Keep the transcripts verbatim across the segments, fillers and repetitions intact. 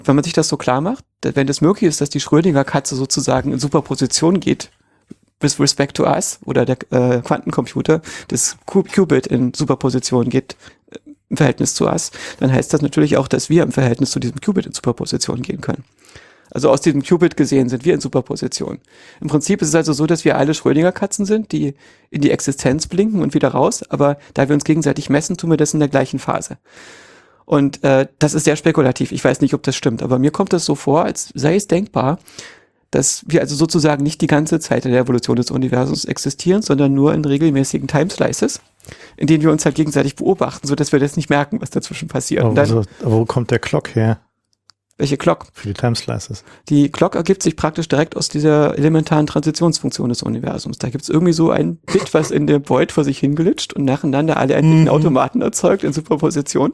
wenn man sich das so klar macht, wenn es möglich ist, dass die Schrödinger-Katze sozusagen in Superposition geht, with respect to us, oder der äh, Quantencomputer, das Qubit in Superposition geht äh, im Verhältnis zu us, dann heißt das natürlich auch, dass wir im Verhältnis zu diesem Qubit in Superposition gehen können. Also aus diesem Qubit gesehen sind wir in Superposition. Im Prinzip ist es also so, dass wir alle Schrödinger-Katzen sind, die in die Existenz blinken und wieder raus, aber da wir uns gegenseitig messen, tun wir das in der gleichen Phase. Und äh, das ist sehr spekulativ. Ich weiß nicht, ob das stimmt, aber mir kommt das so vor, als sei es denkbar, dass wir also sozusagen nicht die ganze Zeit in der Evolution des Universums existieren, sondern nur in regelmäßigen Timeslices, in denen wir uns halt gegenseitig beobachten, sodass wir das nicht merken, was dazwischen passiert. Aber, dann, also, aber wo kommt der Clock her? Welche Clock? Für die Timeslices. Die Clock ergibt sich praktisch direkt aus dieser elementaren Transitionsfunktion des Universums. Da gibt es irgendwie so ein Bit, was in der Void vor sich hinglitscht und nacheinander alle endlichen mhm. Automaten erzeugt in Superposition.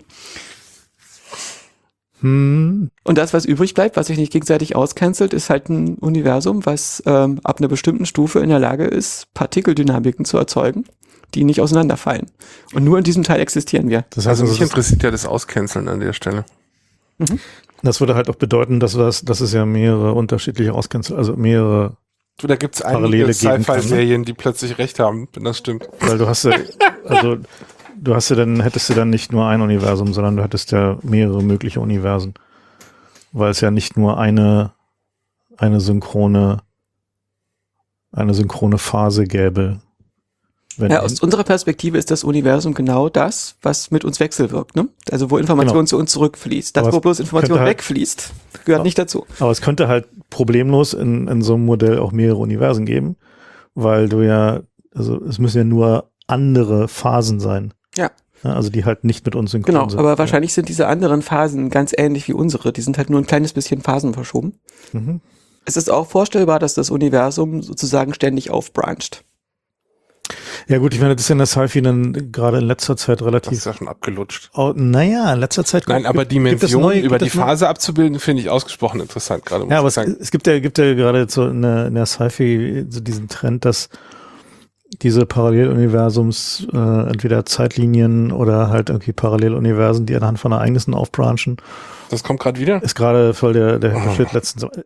Hm. Und das, was übrig bleibt, was sich nicht gegenseitig auscancelt, ist halt ein Universum, was ähm, ab einer bestimmten Stufe in der Lage ist, Partikeldynamiken zu erzeugen, die nicht auseinanderfallen. Und nur in diesem Teil existieren wir. Das heißt, also mich interessiert ja das Auscanceln an der Stelle. Mhm. Das würde halt auch bedeuten, dass, das, dass es ja mehrere unterschiedliche Auscancel, also mehrere Du, da gibt's einige Sci-Fi-Serien, die plötzlich recht haben, wenn das stimmt. Weil du hast ja, also du hast ja dann, hättest du dann nicht nur ein Universum, sondern du hättest ja mehrere mögliche Universen. Weil es ja nicht nur eine, eine synchrone, eine synchrone Phase gäbe. Wenn ja, aus unserer Perspektive ist das Universum genau das, was mit uns wechselwirkt, ne? Also wo Information genau. zu uns zurückfließt. Das, aber wo bloß Information halt, wegfließt, gehört ja, nicht dazu. Aber es könnte halt problemlos in, in so einem Modell auch mehrere Universen geben, weil du ja, also es müssen ja nur andere Phasen sein. Ja. Ja, also die halt nicht mit uns synchron genau, sind. Genau, aber wahrscheinlich sind diese anderen Phasen ganz ähnlich wie unsere. Die sind halt nur ein kleines bisschen Phasen verschoben. Mhm. Es ist auch vorstellbar, dass das Universum sozusagen ständig aufbrancht. Ja gut, ich meine, das ist ja in der Sci-Fi dann gerade in letzter Zeit relativ... Das ist ja schon abgelutscht. Oh, naja, in letzter Zeit... Nein, aber Dimensionen über die Phase abzubilden, finde ich ausgesprochen interessant gerade. Ja, aber es, es gibt ja, gibt ja gerade so in der, in der Sci-Fi so diesen Trend, dass diese Paralleluniversums äh, entweder Zeitlinien oder halt irgendwie Paralleluniversen, die anhand von Ereignissen aufbranchen. Das kommt gerade wieder? Ist gerade voll der, der oh. Shit letztens.